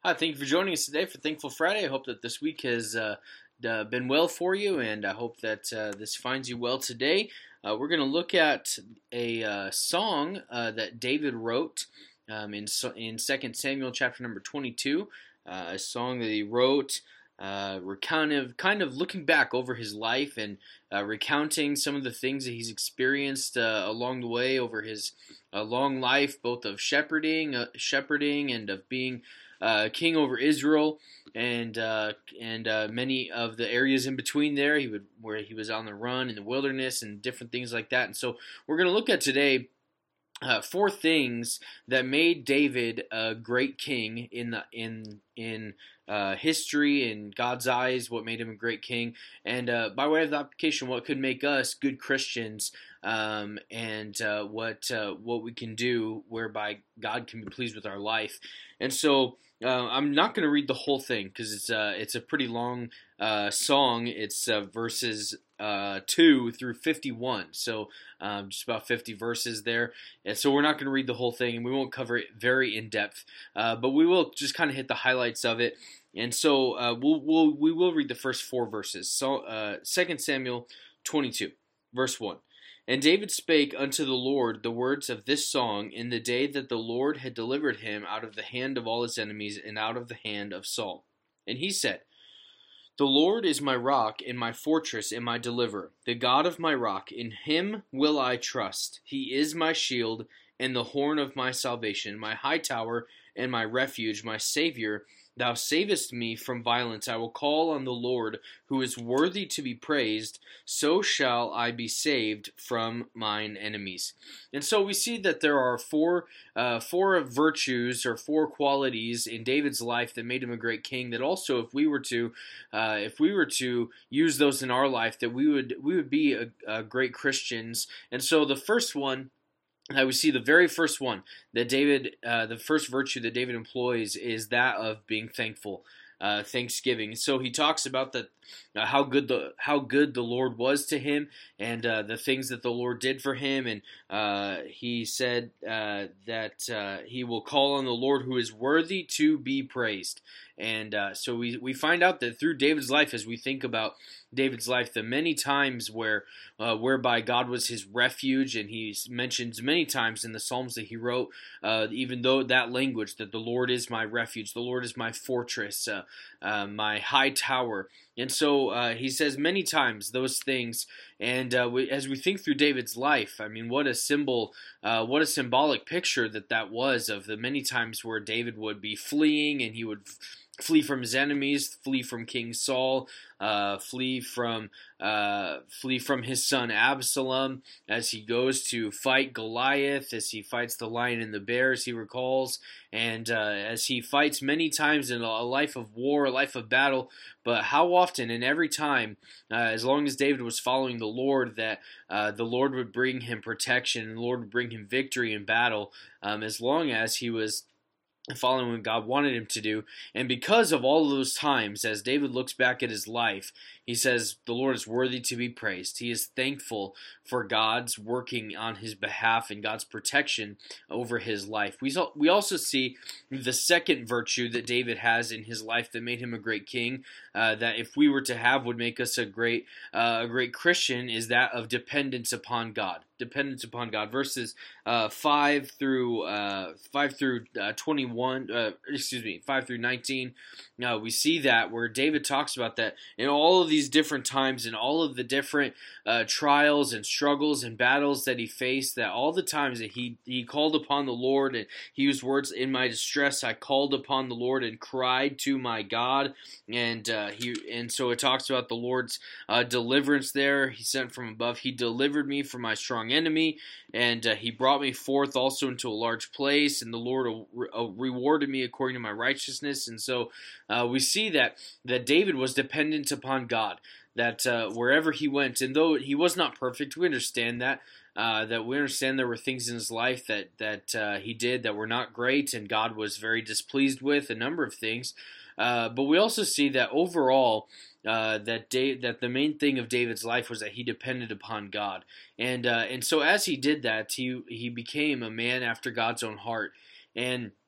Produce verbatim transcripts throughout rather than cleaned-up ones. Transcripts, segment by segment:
Hi, thank you for joining us today for Thankful Friday. I hope that this week has uh, uh, been well for you, and I hope that uh, this finds you well today. Uh, we're going to look at a uh, song uh, that David wrote um, in in Second Samuel chapter number twenty-two, uh, a song that he wrote. Uh, we're kind of kind of looking back over his life and uh, recounting some of the things that he's experienced uh, along the way over his uh, long life, both of shepherding, uh, shepherding, and of being uh, king over Israel, and uh, and uh, many of the areas in between there. He would where he was on the run in the wilderness and different things like that. And so we're going to look at today. Uh, four things that made David a great king in the in in uh, history in God's eyes. What made him a great king, and uh, by way of the application, what could make us good Christians, um, and uh, what uh, what we can do whereby God can be pleased with our life. And so uh, I'm not going to read the whole thing because it's uh, it's a pretty long uh, song. It's uh, verses uh, two through fifty-one, so um, just about fifty verses there. And so we're not going to read the whole thing, and we won't cover it very in depth, uh, but we will just kind of hit the highlights of it. And so uh, we'll, we'll we will read the first four verses. So uh, Second Samuel twenty-two, verse one. And David spake unto the Lord the words of this song in the day that the Lord had delivered him out of the hand of all his enemies and out of the hand of Saul. And he said, The Lord is my rock and my fortress and my deliverer, the God of my rock. In him will I trust. He is my shield and the horn of my salvation, my high tower and my refuge, my Savior. Thou savest me from violence. I will call on the Lord, who is worthy to be praised. So shall I be saved from mine enemies. And so we see that there are four, uh, four virtues or four qualities in David's life that made him a great king. That also, if we were to, uh, if we were to use those in our life, that we would we would be a, a great Christians. And so the first one. I would see the very first one that David, uh, the first virtue that David employs is that of being thankful, uh, thanksgiving. So he talks about that, uh, how good the how good the Lord was to him, and uh, the things that the Lord did for him. And uh, he said uh, that uh, he will call on the Lord, who is worthy to be praised. And uh, so we we find out that through David's life, as we think about David's life, the many times where uh, whereby God was his refuge, and he mentions many times in the Psalms that he wrote, uh, even though that language, that the Lord is my refuge, the Lord is my fortress, uh, uh, my high tower. And so uh, he says many times those things. And uh, we, as we think through David's life, I mean, what a symbol, uh, what a symbolic picture that that was of the many times where David would be fleeing, and he would f- flee from his enemies, flee from King Saul, uh, flee from uh, flee from his son Absalom as he goes to fight Goliath, as he fights the lion and the bear, as he recalls, and uh, as he fights many times in a life of war, a life of battle. But how often and every time, uh, as long as David was following the Lord, that uh, the Lord would bring him protection, and the Lord would bring him victory in battle, um, as long as he was following what God wanted him to do. And because of all of those times, as David looks back at his life, he says the Lord is worthy to be praised. He is thankful for God's working on his behalf and God's protection over his life. We we also see the second virtue that David has in his life that made him a great king, uh, that if we were to have would make us a great uh, a great Christian, is that of dependence upon God. Dependence upon God. Verses uh, five through uh, five through uh, twenty-one. Uh, excuse me, five through nineteen. Uh, we see that where David talks about that in all of these different times, and all of the different uh, trials and struggles and battles that he faced. That all the times that he he called upon the Lord, and he used words, "In my distress, I called upon the Lord and cried to my God." And uh, he and so it talks about the Lord's uh, deliverance there. He sent from above. He delivered me from my strong enemy, and uh, he brought me forth also into a large place, and the Lord re- uh, rewarded me according to my righteousness. And so uh, we see that that David was dependent upon God, that uh, wherever he went, and though he was not perfect, we understand that, uh, that we understand there were things in his life that, that uh, he did that were not great, and God was very displeased with a number of things. Uh, but we also see that overall, uh, that da- that the main thing of David's life was that he depended upon God, and uh, and so as he did that, he he became a man after God's own heart, and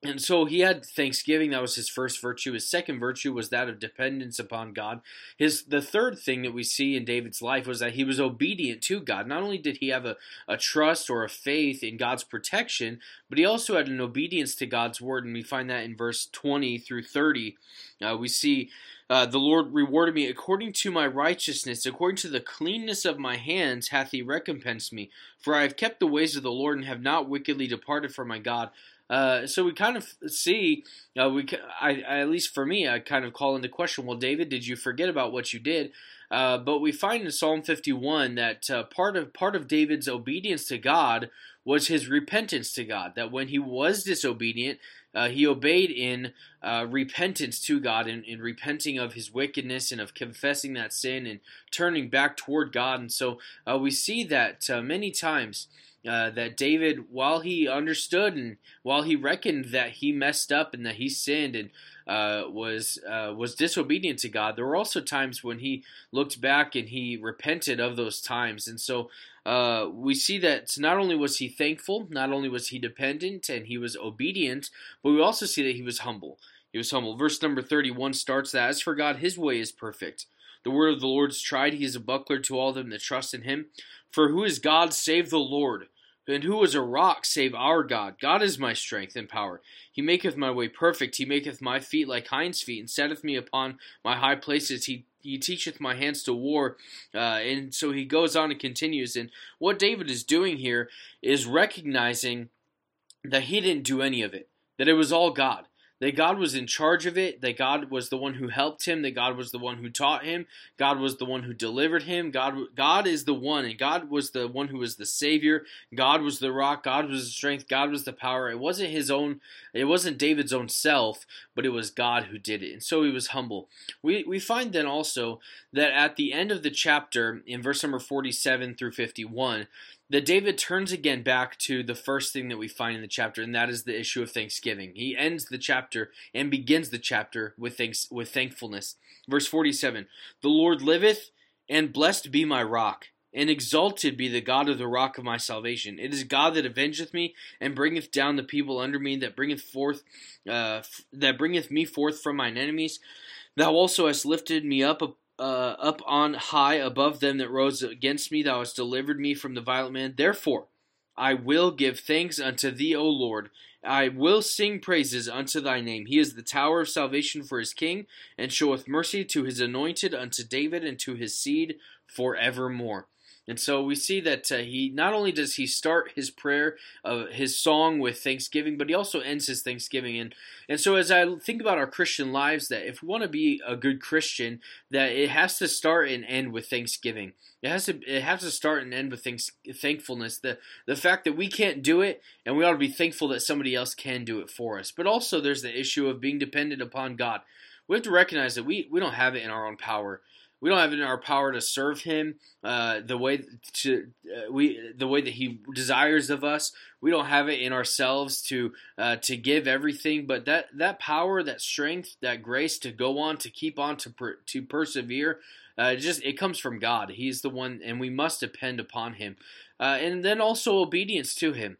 And so he had thanksgiving. That was his first virtue. His second virtue was that of dependence upon God. His the third thing that we see in David's life was that he was obedient to God. Not only did he have a, a trust or a faith in God's protection, but he also had an obedience to God's word. And we find that in verse twenty through thirty. Uh, we see uh, the Lord rewarded me according to my righteousness, according to the cleanness of my hands hath he recompensed me. For I have kept the ways of the Lord and have not wickedly departed from my God. Uh, so we kind of see, uh, we I, I, at least for me, I kind of call into question, well, David, did you forget about what you did? Uh, but we find in Psalm fifty-one that uh, part of part of David's obedience to God was his repentance to God, that when he was disobedient, uh, he obeyed in uh, repentance to God, in, in repenting of his wickedness and of confessing that sin and turning back toward God. And so uh, we see that uh, many times Uh, that David, while he understood and while he reckoned that he messed up and that he sinned and uh, was uh, was disobedient to God, there were also times when he looked back and he repented of those times. And so uh, we see that not only was he thankful, not only was he dependent and he was obedient, but we also see that he was humble. He was humble. Verse number thirty-one starts that, as for God, his way is perfect. The word of the Lord is tried. He is a buckler to all them that trust in him. For who is God save the Lord? And who is a rock save our God? God is my strength and power. He maketh my way perfect. He maketh my feet like hinds' feet, and setteth me upon my high places. He he teacheth my hands to war. Uh, and so he goes on and continues. And what David is doing here is recognizing that he didn't do any of it, that it was all God. That God was in charge of it, that God was the one who helped him, that God was the one who taught him, God was the one who delivered him, God God is the one, and God was the one who was the Savior, God was the rock, God was the strength, God was the power. It wasn't his own, it wasn't David's own self, but it was God who did it, and so he was humble. We, we find then also that at the end of the chapter, in verse number forty-seven through fifty-one, that David turns again back to the first thing that we find in the chapter, and that is the issue of thanksgiving. He ends the chapter and begins the chapter with thanks with thankfulness. Verse forty-seven, the Lord liveth, and blessed be my rock, and exalted be the God of the rock of my salvation. It is God that avengeth me, and bringeth down the people under me, that bringeth forth, uh, that bringeth me forth from mine enemies. Thou also hast lifted me up Uh, up on high above them that rose against me. Thou hast delivered me from the violent man. Therefore I will give thanks unto thee, O Lord. I will sing praises unto thy name. He is the tower of salvation for his king, and showeth mercy to his anointed, unto David and to his seed forevermore. And so we see that uh, he not only does he start his prayer, uh, his song with thanksgiving, but he also ends his thanksgiving. And and so as I think about our Christian lives, that if we want to be a good Christian, that it has to start and end with thanksgiving. It has to it has to start and end with thanks, thankfulness. The the fact that we can't do it, and we ought to be thankful that somebody else can do it for us. But also there's the issue of being dependent upon God. We have to recognize that we, we don't have it in our own power. We don't have it in our power to serve Him uh, the way to uh, we the way that He desires of us. We don't have it in ourselves to uh, to give everything, but that, that power, that strength, that grace to go on, to keep on, to per, to persevere, uh, it just it comes from God. He's the one, and we must depend upon Him, uh, and then also obedience to Him.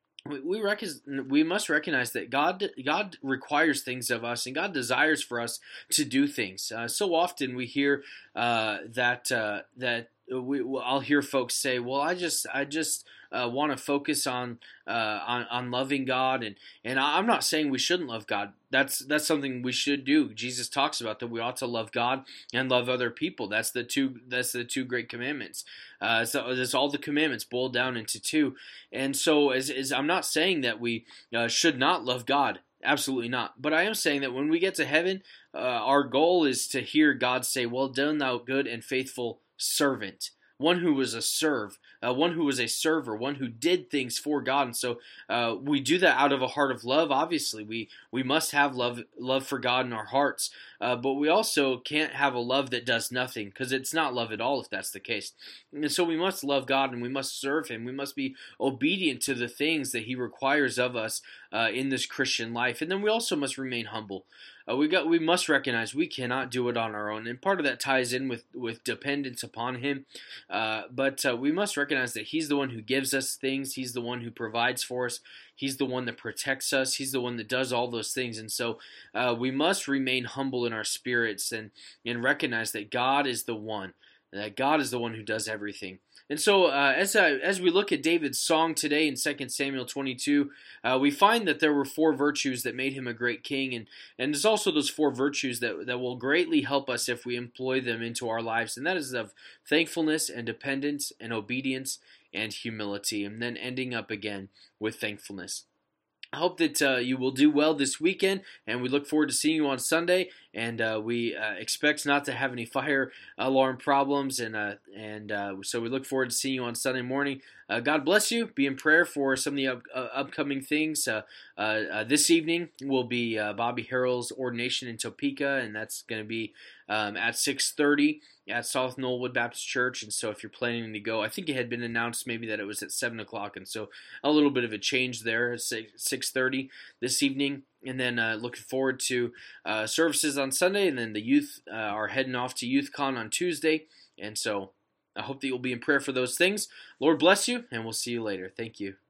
We rec- we must recognize that God God requires things of us, and God desires for us to do things. Uh, so often we hear uh, that uh, that we I'll hear folks say, "Well, I just I just uh, want to focus on uh, on on loving God," and and I'm not saying we shouldn't love God. That's that's something we should do. Jesus talks about that we ought to love God and love other people. That's the two that's the two great commandments. Uh, so there's all the commandments boiled down into two. And so as, as I'm not saying that we uh, should not love God. Absolutely not. But I am saying that when we get to heaven, uh, our goal is to hear God say, "Well done, thou good and faithful servant." One who was a serve, uh, one who was a server, one who did things for God. And so uh, we do that out of a heart of love. Obviously, we we must have love love for God in our hearts. Uh, but we also can't have a love that does nothing, because it's not love at all if that's the case. And so we must love God, and we must serve Him. We must be obedient to the things that He requires of us uh, in this Christian life. And then we also must remain humble. uh, we got we must recognize we cannot do it on our own, and part of that ties in with with dependence upon Him. Uh, but uh, we must recognize that He's the one who gives us things. He's the one who provides for us. He's the one that protects us. He's the one that does all those things, and so uh, we must remain humble in our spirits and and recognize that God is the one, that God is the one who does everything. And so, uh, as uh, as we look at David's song today in Second Samuel twenty-two, uh, we find that there were four virtues that made him a great king, and and there's also those four virtues that that will greatly help us if we employ them into our lives, and that is of thankfulness and dependence and obedience and humility, and then ending up again with thankfulness. I hope that uh, you will do well this weekend, and we look forward to seeing you on Sunday. And uh, we uh, expect not to have any fire alarm problems, and uh, and uh, so we look forward to seeing you on Sunday morning. Uh, God bless you. Be in prayer for some of the up, uh, upcoming things. Uh, uh, uh, this evening will be uh, Bobby Harrell's ordination in Topeka, and that's going to be um, at six thirty at South Knollwood Baptist Church. And so if you're planning to go, I think it had been announced maybe that it was at seven o'clock, and so a little bit of a change there at six thirty this evening. And then uh, looking forward to uh, services on Sunday, and then the youth uh, are heading off to YouthCon on Tuesday. And so I hope that you'll be in prayer for those things. Lord bless you, and we'll see you later. Thank you.